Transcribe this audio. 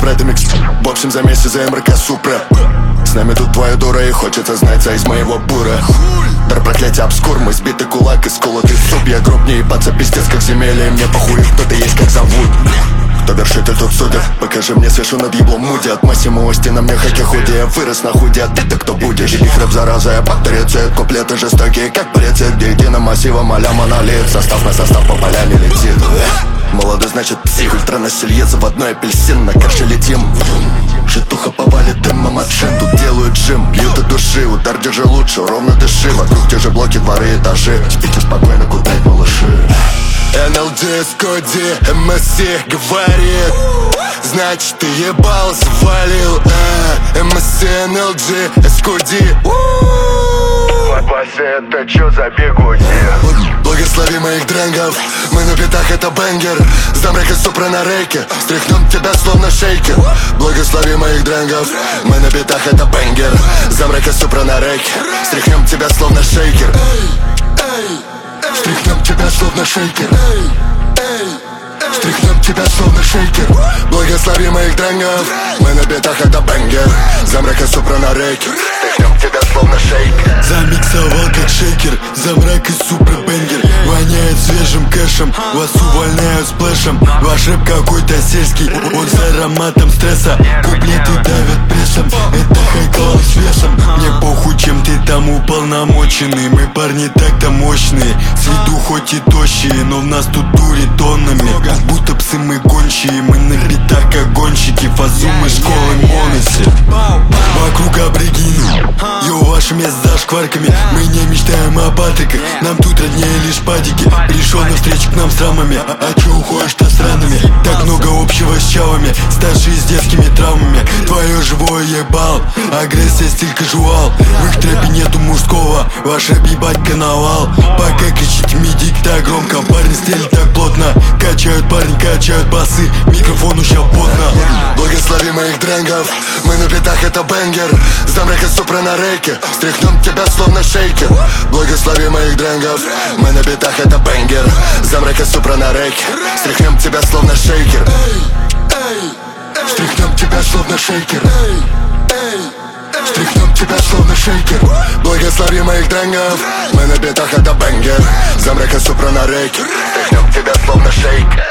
это микс. В общем, за месяц за МРК Супра. С нами тут твоя дура и хочется знать из моего бура. Дар проклятия обскур, мой сбитый кулак и сколотый суп. Я гроб не ебаться, пиздец как земелья. И мне похуй, кто ты есть, как зовут. Кто вершитель, тот судит. Покажи мне, свешу над еблом муди. От Массимо Ости на мне хаки худи. Я вырос на худи, а ты-то кто будешь? Их рэп зараза, я повторяю куплеты жестокие, как прицеп. Где единым массивом а-ля монолит. Состав на состав по поляне летит. Молодой значит псих, ультранаселье, заводной апельсин. На крыше летим. Житуха повалит дымом от шин. Тут делают джим, бьют от души. Удар держи лучше, ровно дыши. Вокруг те же блоки, дворы, этажи. Спите спокойно, кудать малыши. НЛД, Скоди, МС говорит, значит ты ебал, свалил. МС, НЛД, Скоди. Вася, это чё за бегунья? Благослови моих дрэнгов, мы на битах, это бенгер. Сдам рэк и супра на рейке, стряхнем тебя словно шейкер. Благослови моих дрэнгов, мы на битах, это бенгер. Сдам рэк и супра на рейке, стряхнем тебя словно шейкер. Стряхнем тебя словно шейкер. Стряхнем тебя словно шейкер. Благослови моих дрэнгов, мы на битах, это бенгер. Сдам рэк и супра на рейке, стряхнем тебя словно шейкер. Замиксовал как шейкер, замрак и супер бенгер. Воняет свежим кэшем, вас увольняют сплэшем. Ваш рэп какой-то сельский, он с ароматом стресса. Куплеты давят прессом, это хайклауд с весом. Мне похуй, чем ты там уполномоченный. Мы парни так-то мощные, с виду хоть и тощие, но в нас тут дури тоннами. Как будто псы мы гончие, мы на битах как гонщики. Фазу мы школы моноси, вокруг аборигены. Йо, ваше место за шкварками. Мы не мечтаем о патриках, нам тут роднее лишь падики. Пришел на встречу к нам с рамами, а чё уходишь-то странами? Так много общего с чавами, старшие с детскими травмами. Твое живое ебал, агрессия стиль кажуал. В их трэпе нету мужского, ваш рэп ебать коновал. Пока кричите медик так громко, парни стелят так плотно. Качают парни, качают басы, микрофон ща потно. Благослови моих дрэнгов, мы на битах, это бенгер. Сдам рэк и супра на рейке, стряхнем тебя словно шейкер. Благослови моих дрэнгов, мы на битах, это бенгер. Сдам рэк и супра на рейке, стряхнем тебя словно шейкер. Стряхнем тебя словно шейкер. Стряхнем тебя словно шейкер. Благослови моих дрэнгов, мы на битах, это бенгер. Сдам рэк и супра на рейке, стряхнем тебя словно шейкер.